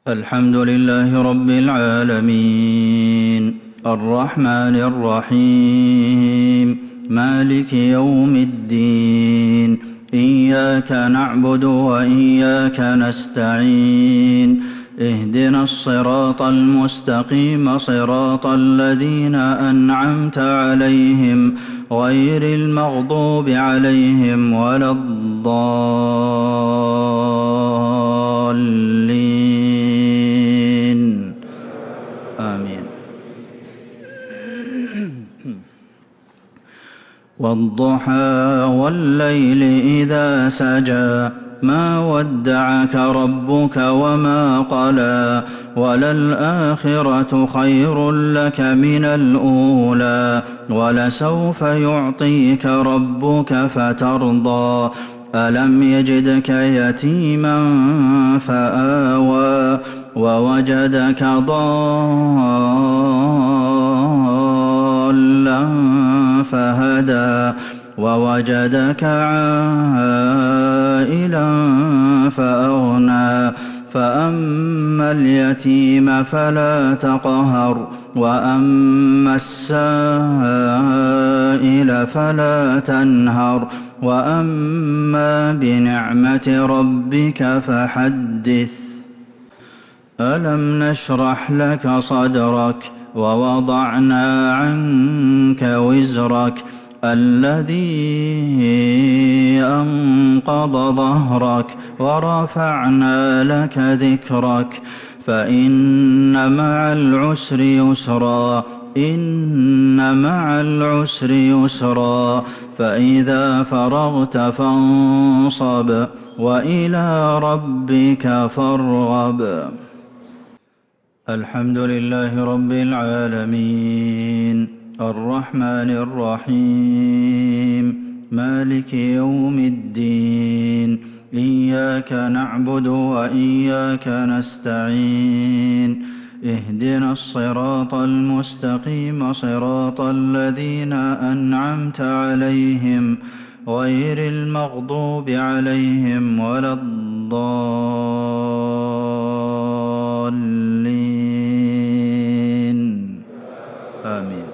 الحمد لله رب العالمين الرحمن الرحيم مالك يوم الدين إياك نعبد وإياك نستعين اهدنا الصراط المستقيم صراط الذين أنعمت عليهم غير المغضوب عليهم ولا الضالين آمين. والضحى والليل إذا سجى ما ودعك ربك وما قلى وللآخرة خير لك من الأولى ولسوف يعطيك ربك فترضى ألم يجدك يتيما فآوى ووجدك ضالا فهدى ووجدك عائلا فأغنى فأما اليتيم فلا تقهر وأما السائل فلا تنهر وأما بنعمة ربك فحدث. ألم نشرح لك صدرك ووضعنا عنك وزرك الذي أنقض ظهرك ورفعنا لك ذكرك فإن مع العسر يسرا إن مع العسر يسرا فإذا فرغت فانصب وإلى ربك فارغب. الحمد لله رب العالمين الرحمن الرحيم مالك يوم الدين إياك نعبد وإياك نستعين اهدنا الصراط المستقيم صراط الذين أنعمت عليهم غير المغضوب عليهم ولا الضالين آمين.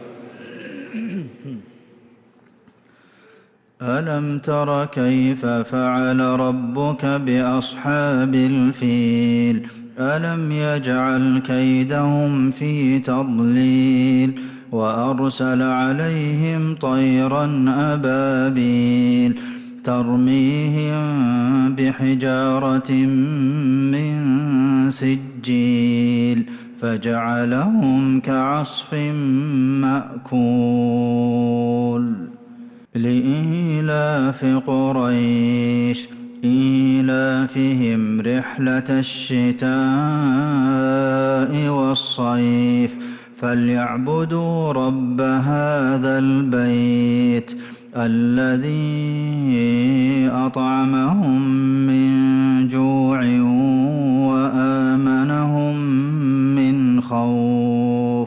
ألم تر كيف فعل ربك بأصحاب الفيل ألم يجعل كيدهم في تضليل وأرسل عليهم طيرا أبابيل ترميهم بحجارة من سجيل فجعلهم كعصف مأكول. لإيلاف قريش إيلافهم رحلة الشتاء والصيف فليعبدوا رب هذا البيت الذي أطعمهم من جوع وآمنهم من خوف.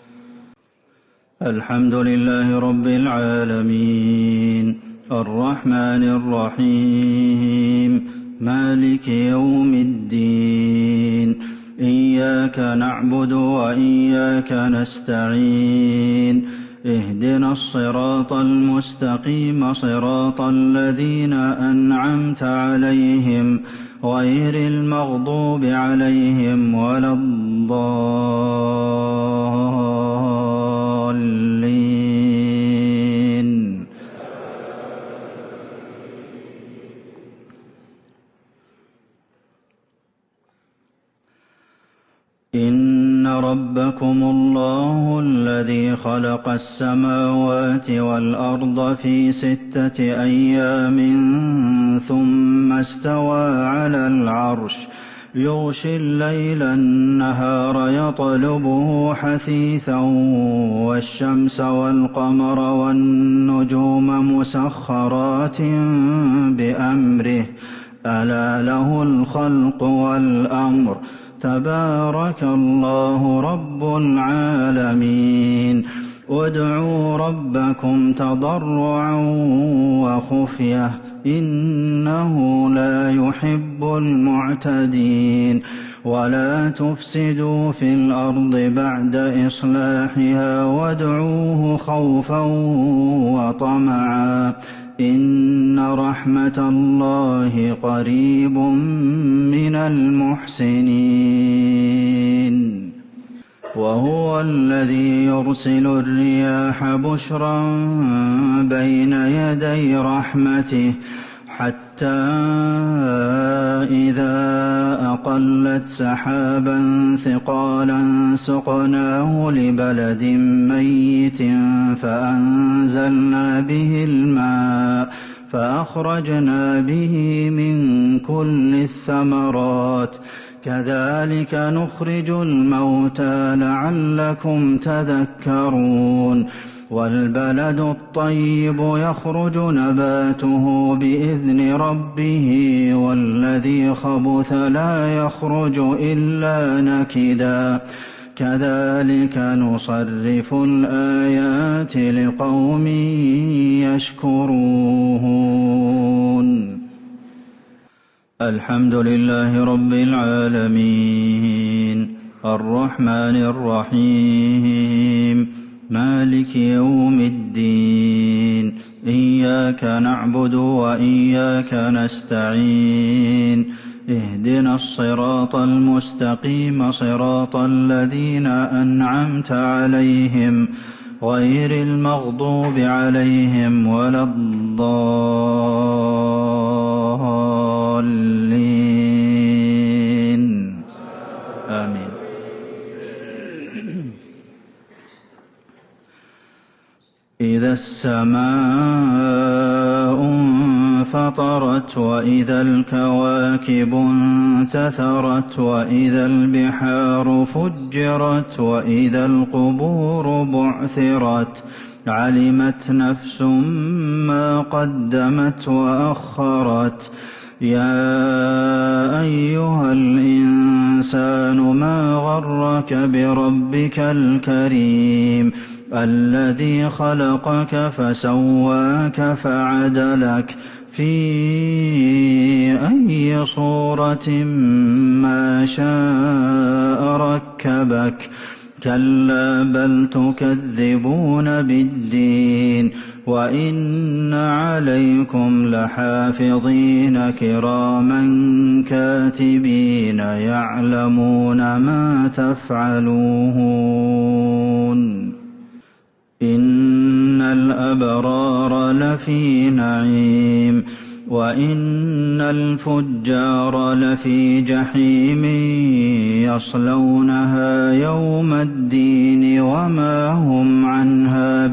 الحمد لله رب العالمين الرحمن الرحيم مالك يوم الدين إياك نعبد وإياك نستعين اهدنا الصراط المستقيم صراط الذين أنعمت عليهم غير المغضوب عليهم ولا الضالين. إن ربكم الله الذي خلق السماوات والأرض في 6 أيام ثم استوى على العرش يغشي الليل النهار يطلبه حثيثا والشمس والقمر والنجوم مسخرات بأمره ألا له الخلق والأمر تبارك الله رب العالمين. ادعوا ربكم تضرعا وخفية إنه لا يحب المعتدين ولا تفسدوا في الأرض بعد إصلاحها وادعوه خوفا وطمعا إن رحمة الله قريب من المحسنين وهو الذي يرسل الرياح بشرا بين يدي رحمته حتى إذا أقلت سحابا ثقالا سقناه لبلد ميت فأنزلنا به الماء فأخرجنا به من كل الثمرات كذلك نخرج الموتى لعلكم تذكرون والبلد الطيب يخرج نباته بإذن ربه والذي خبث لا يخرج إلا نكدا كذلك نصرف الآيات لقوم يشكرون الحمد لله رب العالمين الرحمن الرحيم مالك يوم الدين إياك نعبد وإياك نستعين اهدنا الصراط المستقيم صراط الذين أنعمت عليهم غير المغضوب عليهم ولا الضالين آمين. إذا السماء انفطرت وإذا الكواكب انتثرت وإذا البحار فجرت وإذا القبور بعثرت علمت نفس ما قدمت وأخرت يا أيها الإنسان ما غرك بربك الكريم الذي خلقك فسواك فعدلك في أي صورة ما شاء ركبك كلا بل تكذبون بالدين وإن عليكم لحافظين كراما كاتبين يعلمون ما تفعلون إن الأبرار لفي نعيم وإن الفجار لفي جحيم يصلونها يوم الدين وما هم عنها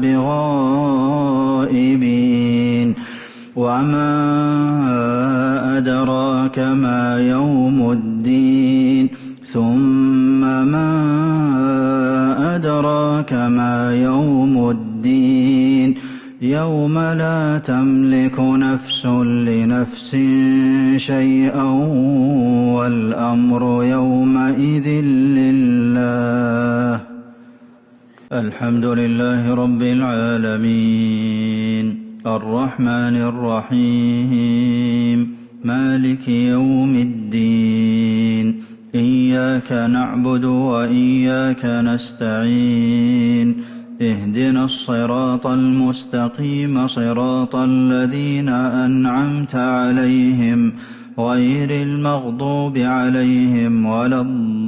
بغائبين وما أدراك ما يوم الدين ثم ما أدراك ما يوم الدين يوم لا تملك نفس لنفس شيئا والأمر يومئذ لله الحمد لله رب العالمين الرحمن الرحيم مالك يوم الدين إياك نعبد وإياك نستعين اهدنا الصراط المستقيم صراط الذين أنعمت عليهم غير المغضوب عليهم ولا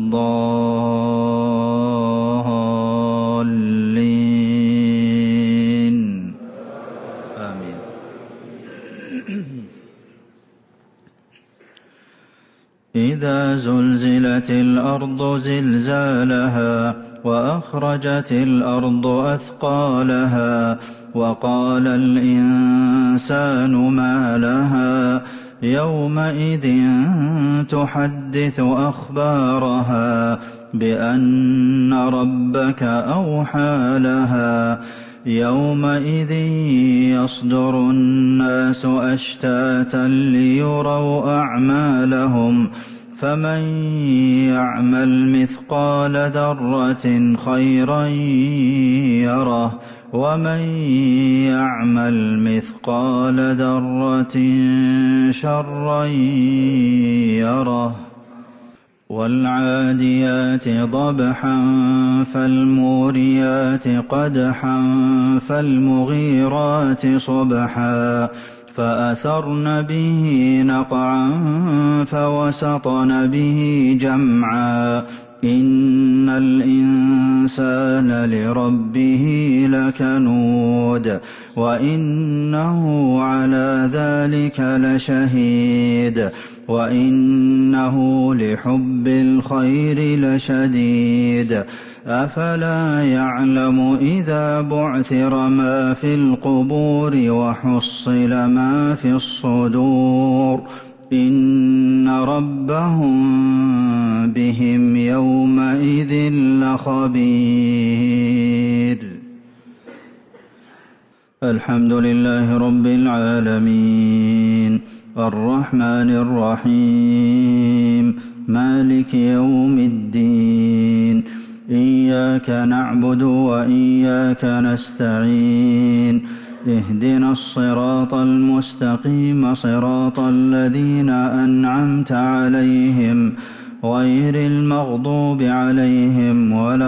الضالين آمين. إذا زلزلت الأرض زلزالها وأخرجت الأرض أثقالها وقال الإنسان ما لها يومئذ تحدث أخبارها بأن ربك أوحى لها يومئذ يصدر الناس أشتاتا ليروا أعمالهم فمن يعمل مثقال ذرة خيرا يره ومن يعمل مثقال ذرة شرا يره والعاديات ضبحا فالموريات قدحا فالمغيرات صبحا فأثرن به نقعا فوسطن به جمعا إن الإنسان لربه لكنود وإنه على ذلك لشهيد وإنه لحب الخير لشديد أفلا يعلم إذا بعثر ما في القبور وحصل ما في الصدور إن ربهم بهم يومئذ لخبير. الحمد لله رب العالمين الرحمن الرحيم مالك يوم الدين إياك نعبد وإياك نستعين اهدنا الصراط المستقيم صراط الذين أنعمت عليهم غير المغضوب عليهم ولا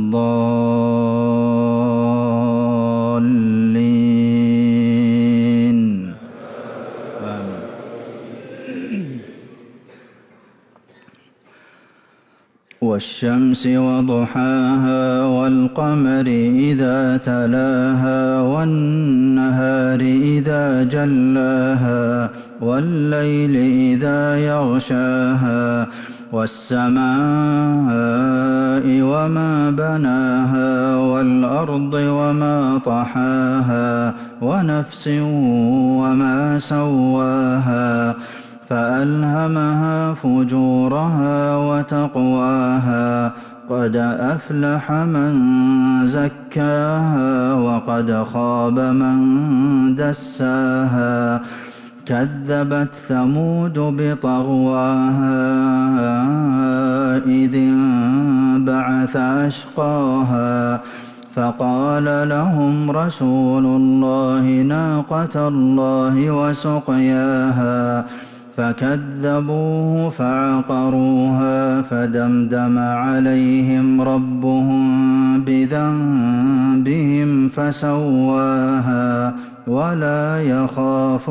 الضالين آمين. والشمس وضحاها والقمر إذا تلاها والنهار إذا جلاها والليل إذا يغشاها والسماء وما بناها والأرض وما طحاها ونفس وما سواها فألهمها فجورها وتقواها قد أفلح من زكاها وقد خاب من دساها كذبت ثمود بطغواها إذ انبعث أشقاها فقال لهم رسول الله ناقة الله وسقياها فكذبوه فعقروها فدمدم عليهم ربهم بذنبهم فسواها ولا يخاف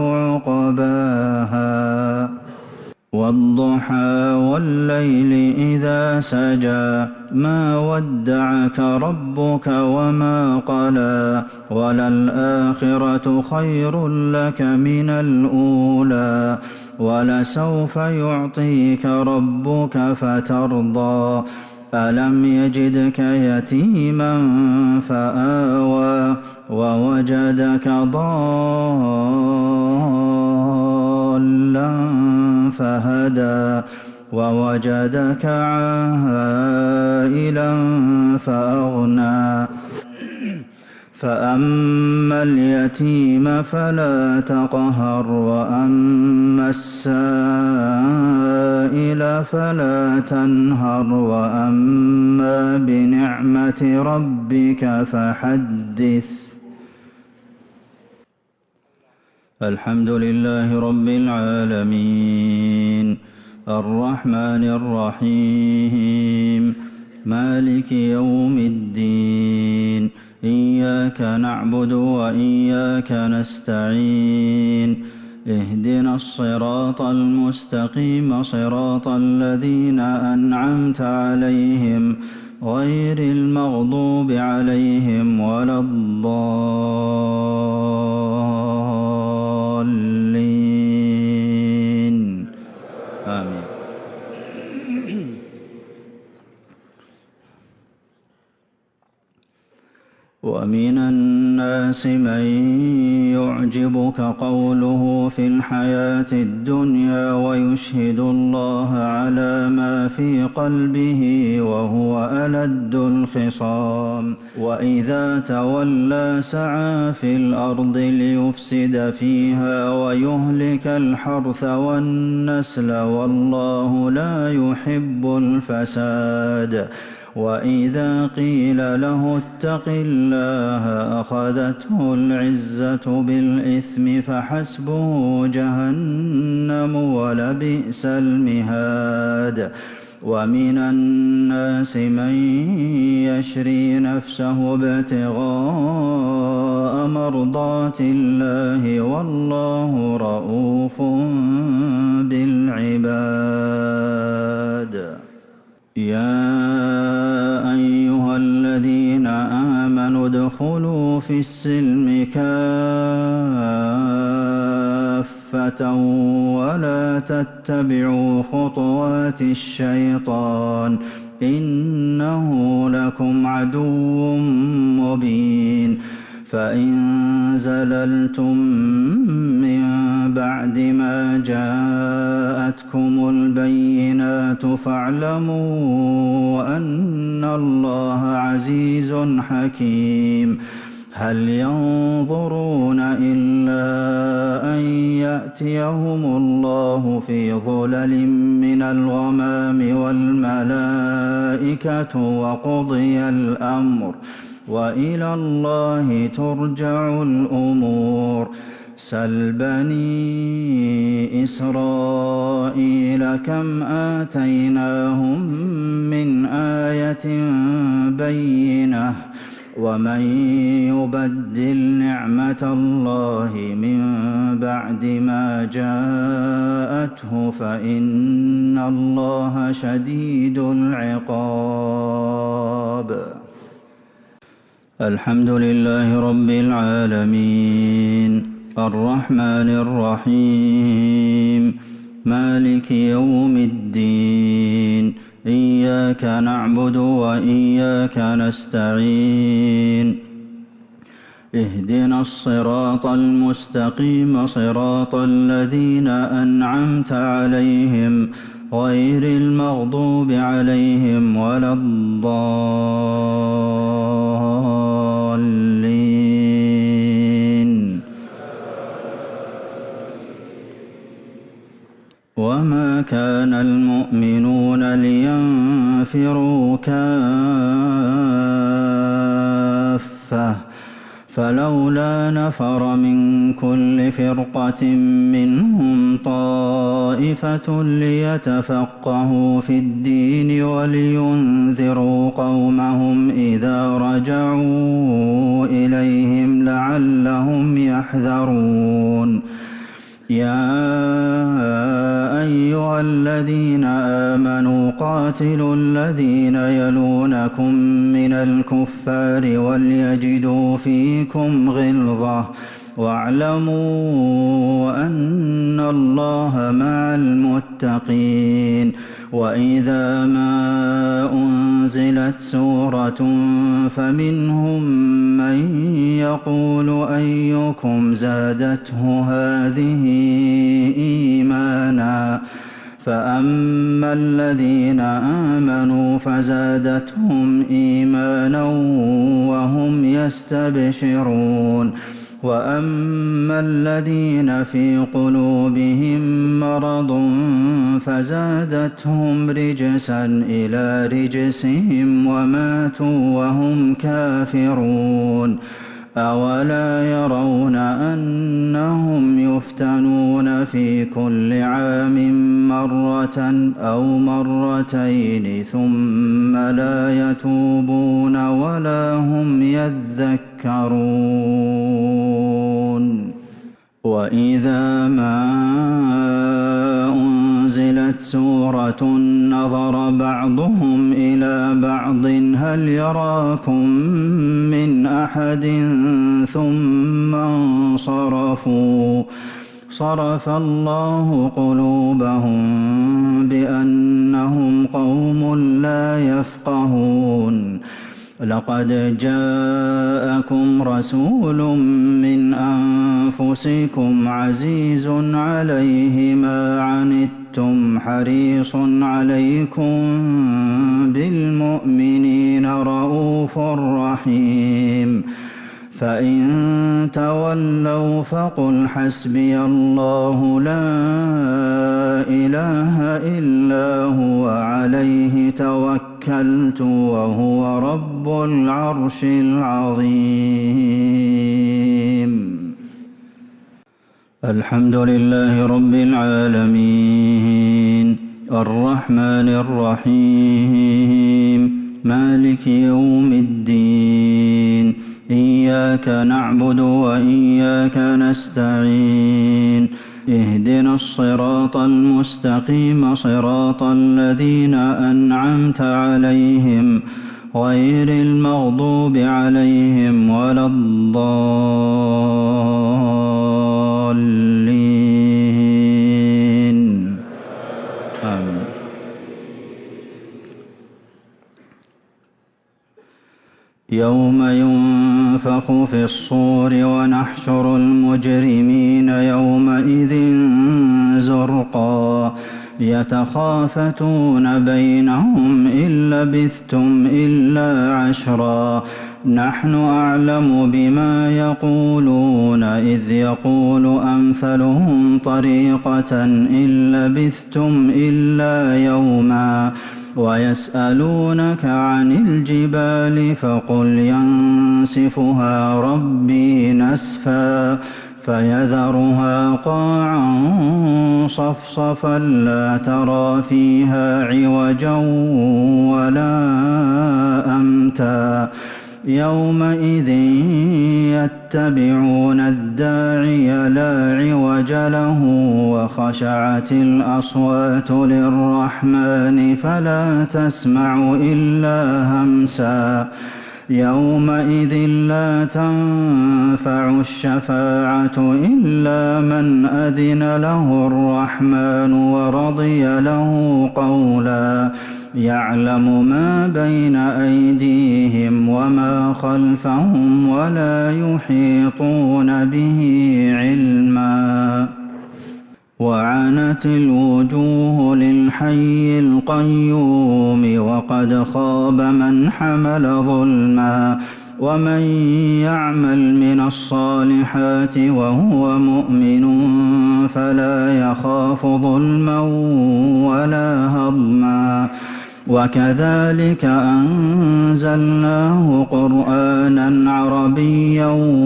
عقباها والضحى والليل إذا سجى ما ودعك ربك وما قلى وللآخرة خير لك من الأولى ولسوف يعطيك ربك فترضى ألم يجدك يتيما فآوى ووجدك ضالا فهدى ووجدك عائلا فأغنى فأما اليتيم فلا تقهر وأما السائل فلا تنهر وأما بنعمة ربك فحدث. الحمد لله رب العالمين الرحمن الرحيم مالك يوم الدين إياك نعبد وإياك نستعين اهدنا الصراط المستقيم صراط الذين أنعمت عليهم غير المغضوب عليهم ولا الضالين آمين. ومن الناس من يعجبك قوله في الحياة الدنيا ويشهد الله على ما في قلبه وهو ألد الخصام وإذا تولى سعى في الأرض ليفسد فيها ويهلك الحرث والنسل والله لا يحب الفساد وإذا قيل له اتق الله أخذته العزة بالإثم فحسبه جهنم ولبئس المهاد ومن الناس من يشري نفسه ابتغاء مرضات الله والله رءوف بالعباد يا أيها الذين آمنوا ادخلوا في السلم كافة ولا تتبعوا خطوات الشيطان إنه لكم عدو مبين فإن زللتم من بعد ما جاءتكم البينات فاعلموا أن الله عزيز حكيم هل ينظرون إلا أن يأتيهم الله في ظلل من الغمام والملائكة وقضي الأمر وإلى الله ترجع الأمور سل بني إسرائيل كم آتيناهم من آية بينة ومن يبدل نعمة الله من بعد ما جاءته فإن الله شديد العقاب الحمد لله رب العالمين الرحمن الرحيم مالك يوم الدين إياك نعبد وإياك نستعين اهدنا الصراط المستقيم صراط الذين أنعمت عليهم غير المغضوب عليهم ولا الضالين وما كان المؤمنون لينفروا كافة فلولا نفر من كل فرقة منهم طائفة ليتفقهوا في الدين ولينذروا قومهم إذا رجعوا إليهم لعلهم يحذرون يا أيها الذين آمنوا قاتلوا الذين يلونكم من الكفار وليجدوا فيكم غلظة واعلموا أن الله مع المتقين وإذا ما أنزلت سورة فمنهم من يقول أيكم زادته هذه إيمانا فأما الذين آمنوا فزادتهم إيمانا وهم يستبشرون وأما الذين في قلوبهم مرض فزادتهم رجسا إلى رجسهم وماتوا وهم كافرون أولا يرون أنهم يفتنون في كل عام مرة أو مرتين ثم لا يتوبون ولا هم يذكرون وإذا ما أنزلت سورة نظر بعضهم إلى بعض هل يراكم من أحد ثم انصرفوا صرف الله قلوبهم بأنهم قوم لا يفقهون لقد جاءكم رسول من أنفسكم عزيز عليه ما عنتم حريص عليكم بالمؤمنين رءوف رحيم فإن تولوا فقل حسبي الله لا إله إلا هو عليه توكلت وهو رب العرش العظيم. الحمد لله رب العالمين الرحمن الرحيم مالك يوم الدين إياك نعبد وإياك نستعين اهدنا الصراط المستقيم صراط الذين أنعمت عليهم غير المغضوب عليهم ولا الضالين آمين. يوم ينفخ في الصور ونحشر المجرمين يومئذ زرقا يتخافتون بينهم إن لبثتم إلا عشرا نحن أعلم بما يقولون إذ يقول أمثلهم طريقة إن لبثتم إلا يوما ويسألونك عن الجبال فقل ينسفها ربي نسفا فيذرها قاعا صفصفا لا ترى فيها عوجا ولا أمتا يومئذ يتبعون الداعي لا عوج له وخشعت الأصوات للرحمن فلا تسمع إلا همسا يومئذ لا تنفع الشفاعة إلا من أذن له الرحمن ورضي له قولا يعلم ما بين أيديهم وما خلفهم ولا يحيطون به علما وعنت الوجوه للحي القيوم وقد خاب من حمل ظلما ومن يعمل من الصالحات وهو مؤمن فلا يخاف ظلما ولا هضما وكذلك أنزلناه قرآنا عربيا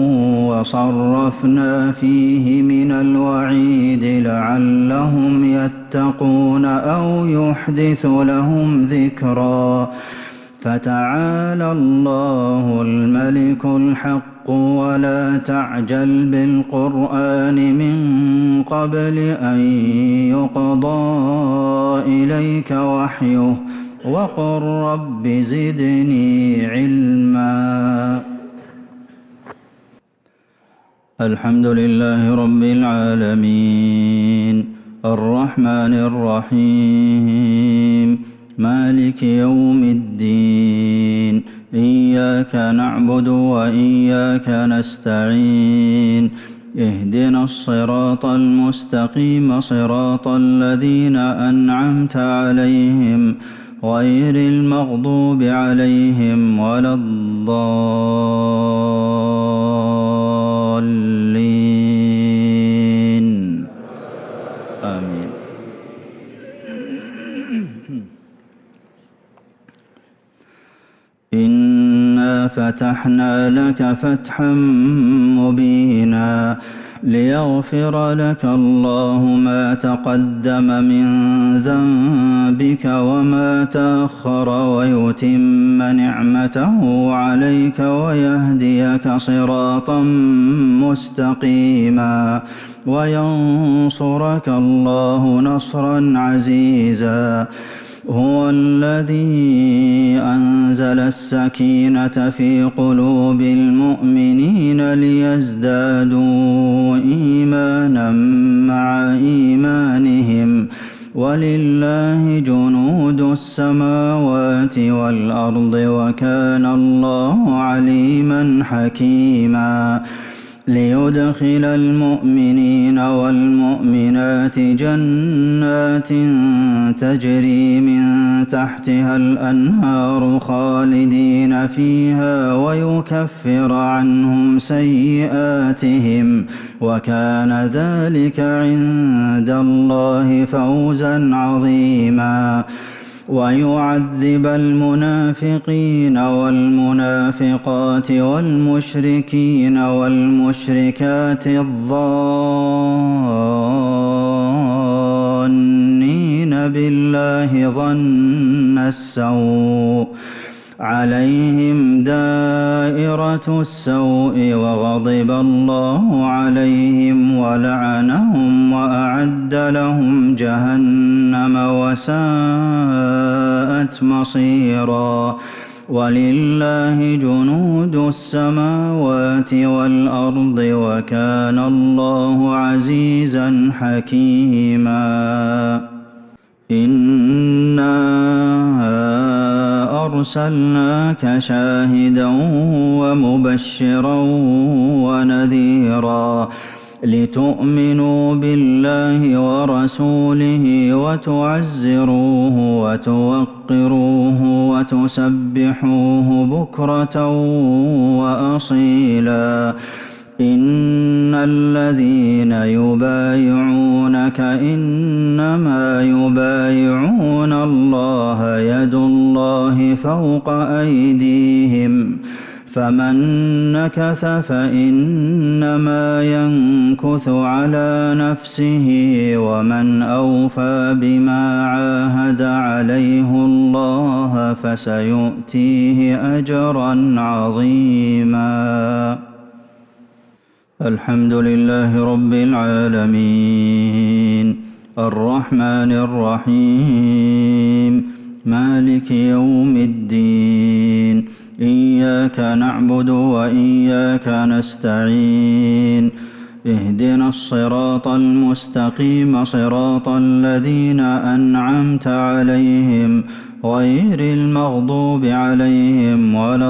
وصرفنا فيه من الوعيد لعلهم يتقون أو يحدث لهم ذكرا فتعالى الله الملك الحق ولا تعجل بالقرآن من قبل أن يقضى إليك وحيه وقل رب زدني علما. الحمد لله رب العالمين الرحمن الرحيم مالك يوم الدين إياك نعبد وإياك نستعين اهدنا الصراط المستقيم صراط الذين أنعمت عليهم غير المغضوب عليهم ولا الضالين آمين. إنا فتحنا لك فتحا مبينا ليغفر لك الله ما تقدم من ذنبك وما تأخر ويتم نعمته عليك ويهديك صراطا مستقيما وينصرك الله نصرا عزيزا. هو الذي أنزل السكينة في قلوب المؤمنين ليزدادوا إيمانا مع إيمانهم وَلِلَّهِ جُنُودُ السَّمَاوَاتِ وَالْأَرْضِ وَكَانَ اللَّهُ عَلِيمًا حَكِيمًا لِيُدْخِلَ الْمُؤْمِنِينَ وَالْمُؤْمِنَاتِ جَنَّاتٍ تَجْرِي مِن تَحْتِهَا الْأَنْهَارُ خَالِدِينَ فِيهَا وَيُكَفِّرَ عَنْهُمْ سَيِّئَاتِهِمْ ۚ وَكَانَ ذَٰلِكَ عِندَ اللَّهِ فَوْزًا عَظِيمًا وَيُعَذِّبَ المنافقين والمنافقات والمشركين والمشركات الظانين بالله ظن السوء عليهم دائرة السوء وغضب الله عليهم ولعنهم وأعد لهم جهنم وساءت مصيرا وَلِلَّهِ جُنُودُ السَّمَاوَاتِ وَالْأَرْضِ وَكَانَ اللَّهُ عَزِيزًا حَكِيمًا إِنَّا أَرْسَلْنَاكَ شَاهِدًا وَمُبَشِّرًا وَنَذِيرًا لِتُؤْمِنُوا بِاللَّهِ وَرَسُولِهِ وَتُعَزِّرُوهُ وَتُوَقِّرُوهُ وَتُسَبِّحُوهُ بُكْرَةً وَأَصِيلًا إِنَّ الَّذِينَ يُبَايِعُونَكَ إِنَّمَا يُبَايِعُونَ اللَّهَ يَدُ اللَّهِ فَوْقَ أَيْدِيهِمْ ۚ فَمَن نَّكَثَ فَإِنَّمَا يَنكُثُ عَلَىٰ نَفْسِهِ ۖ وَمَنْ أَوْفَىٰ بِمَا عَاهَدَ عَلَيْهُ اللَّهَ فَسَيُؤْتِيهِ أَجْرًا عَظِيمًا الحمد لله رب العالمين الرحمن الرحيم مالك يوم الدين إياك نعبد وإياك نستعين اهدنا الصراط المستقيم صراط الذين أنعمت عليهم غير المغضوب عليهم ولا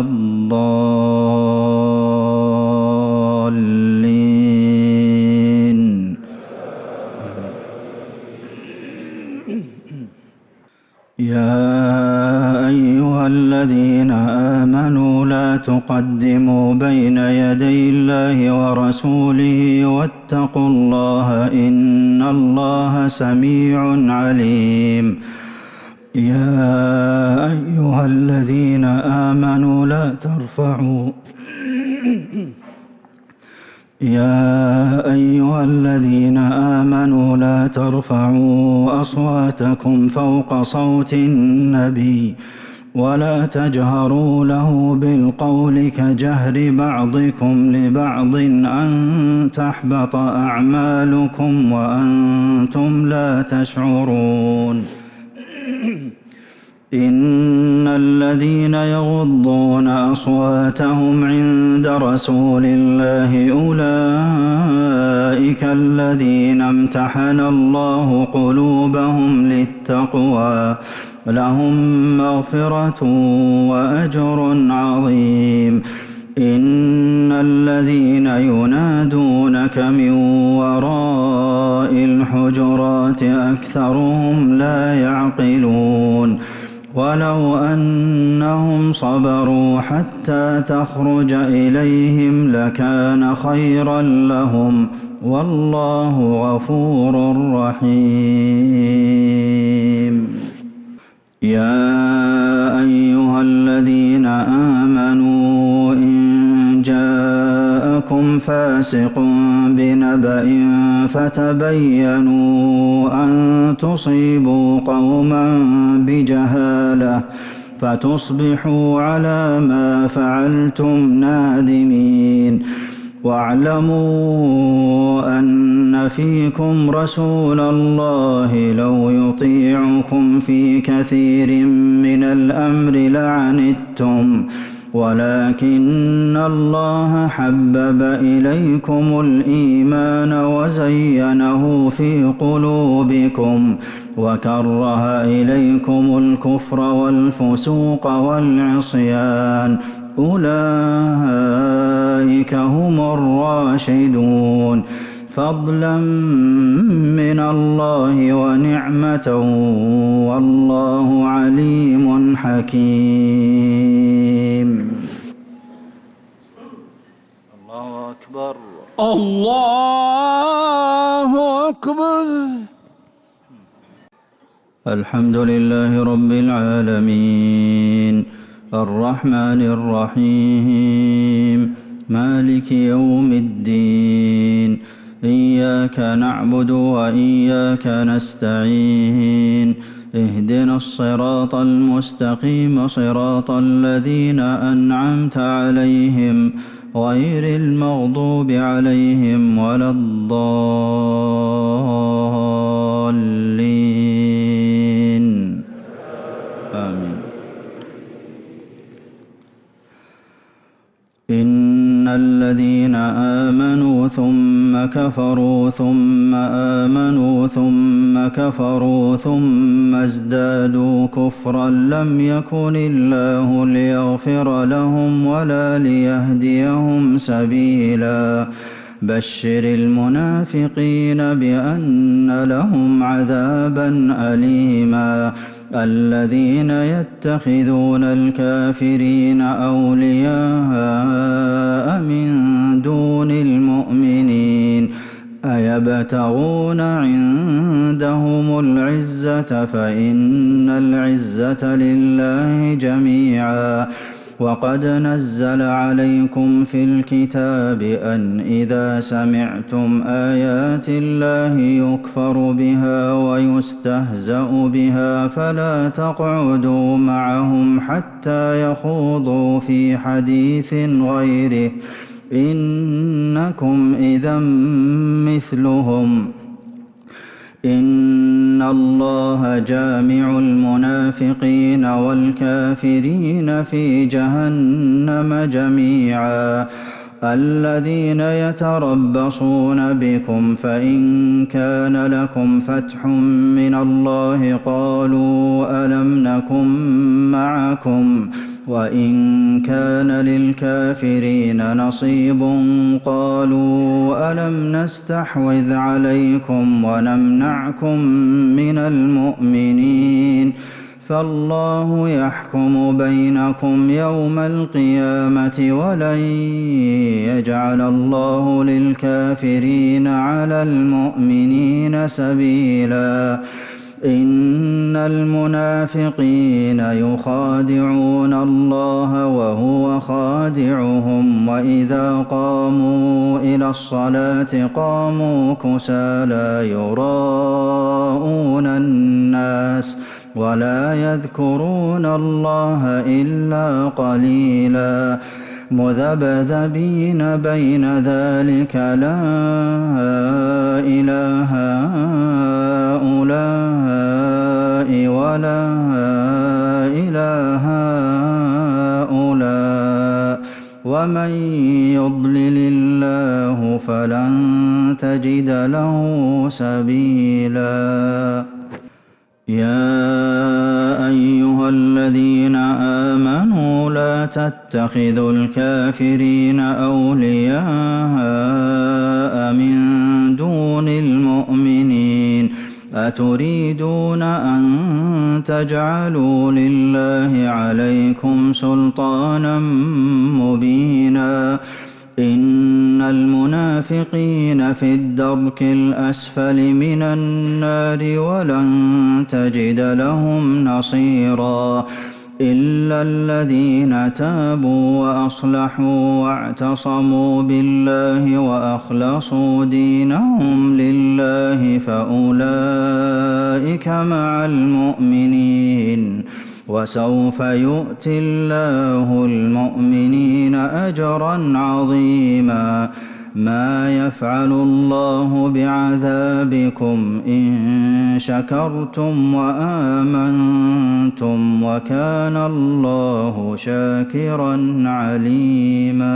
الضالين يا أيها الذين آمنوا لا تقدموا بين يدي الله ورسوله واتقوا الله إن الله سميع عليم يا أيها الذين آمنوا لا ترفعوا أصواتكم فوق صوت النبي ولا تجهروا له بالقول كجهر بعضكم لبعض أن تحبط أعمالكم وأنتم لا تشعرون إن الذين يغضون أصواتهم عند رسول الله أولئك الذين امتحن الله قلوبهم للتقوى لهم مغفرة وأجر عظيم إن الذين ينادونك من وراء الحجرات أكثرهم لا يعقلون ولو أنهم صبروا حتى تخرج إليهم لكان خيرا لهم والله غفور رحيم يا أيها الذين آمنوا إن جاءكم فاسق بنبأ فتبينوا أن تصيبوا قوما بجهالة فتصبحوا على ما فعلتم نادمين واعلموا أن فيكم رسول الله لو يطيعكم في كثير من الأمر لعنتم ولكن الله حبب إليكم الإيمان وزينه في قلوبكم وكره إليكم الكفر والفسوق والعصيان أولئك هم الراشدون فضلا من الله ونعمة والله عليم حكيم. الله أكبر. الله أكبر. الحمد لله رب العالمين الرحمن الرحيم مالك يوم الدين إياك نعبد وإياك نستعين اهدنا الصراط المستقيم صراط الذين أنعمت عليهم غير المغضوب عليهم ولا الضالين آمين. إن الذين آمنوا ثم كفروا ثم آمنوا ثم كفروا ثم ازدادوا كفرا لم يكن الله ليغفر لهم ولا ليهديهم سبيلا بشر المنافقين بأن لهم عذابا أليما الذين يتخذون الكافرين أولياء من دون المؤمنين أيبتغون عندهم العزة فإن العزة لله جميعا وقد نزل عليكم في الكتاب أن إذا سمعتم آيات الله يكفر بها ويستهزأ بها فلا تقعدوا معهم حتى يخوضوا في حديث غيره إنكم إذا مثلهم إن الله جامع المنافقين والكافرين في جهنم جميعا الذين يتربصون بكم فإن كان لكم فتح من الله قالوا ألم نكن معكم وإن كان للكافرين نصيب قالوا ألم نستحوذ عليكم ونمنعكم من المؤمنين فالله يحكم بينكم يوم القيامة ولن يجعل الله للكافرين على المؤمنين سبيلا إن المنافقين يخادعون الله وهو خادعهم وإذا قاموا إلى الصلاة قاموا كسالى يراءون الناس ولا يذكرون الله إلا قليلا مذبذبين بين ذلك لا إله هؤلاء ولا إله هؤلاء ومن يضلل الله فلن تجد له سبيلا يا أيها الذين آمنوا لا تتخذوا الكافرين أولياء من دون المؤمنين أتريدون أن تجعلوا لله عليكم سلطانا مبينا إن المنافقين في الدرك الأسفل من النار ولن تجد لهم نصيرا إلا الذين تابوا وأصلحوا واعتصموا بالله وأخلصوا دينهم لله فأولئك مع المؤمنين وسوف يؤتي الله المؤمنين أجرا عظيما مَا يَفْعَلُ اللَّهُ بِعَذَابِكُمْ إِن شَكَرْتُمْ وَآمَنتُمْ ۚ وَكَانَ اللَّهُ شَاكِرًا عَلِيمًا.